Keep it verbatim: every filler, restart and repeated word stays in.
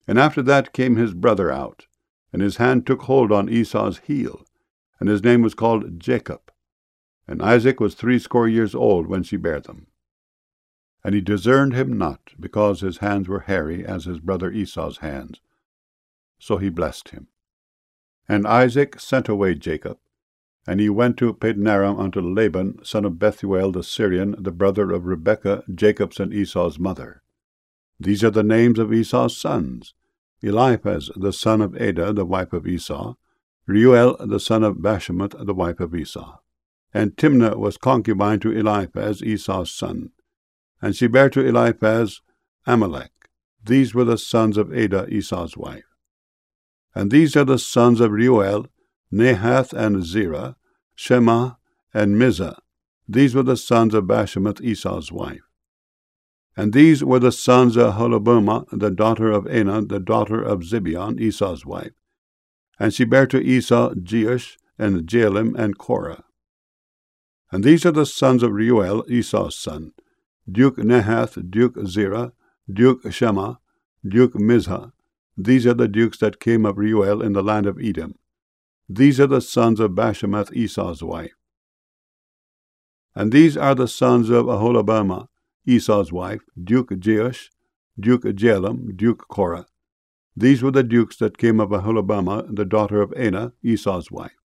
And after that came his brother out, and his hand took hold on Esau's heel, and his name was called Jacob. And Isaac was threescore years old when she bare them. And he discerned him not, because his hands were hairy as his brother Esau's hands. So he blessed him. And Isaac sent away Jacob, and he went to Padanaram unto Laban, son of Bethuel the Syrian, the brother of Rebekah, Jacob's and Esau's mother. These are the names of Esau's sons: Eliphaz the son of Adah, the wife of Esau; Reuel the son of Bashemoth, the wife of Esau. And Timnah was concubine to Eliphaz, Esau's son. And she bare to Eliphaz Amalek. These were the sons of Adah, Esau's wife. And these are the sons of Reuel, Nahath and Zerah, Shema and Mizah. These were the sons of Bashemoth, Esau's wife. And these were the sons of Holobamah, the daughter of Anah, the daughter of Zibeon, Esau's wife. And she bare to Esau Jeush, and Jaalim, and Korah. And these are the sons of Reuel, Esau's son: Duke Nahath, Duke Zerah, Duke Shema, Duke Mizah. These are the dukes that came of Reuel in the land of Edom. These are the sons of Bashemoth, Esau's wife. And these are the sons of Aholibamah, Esau's wife: Duke Jeush, Duke Jaalim, Duke Korah. These were the dukes that came of Aholibamah, the daughter of Anah, Esau's wife.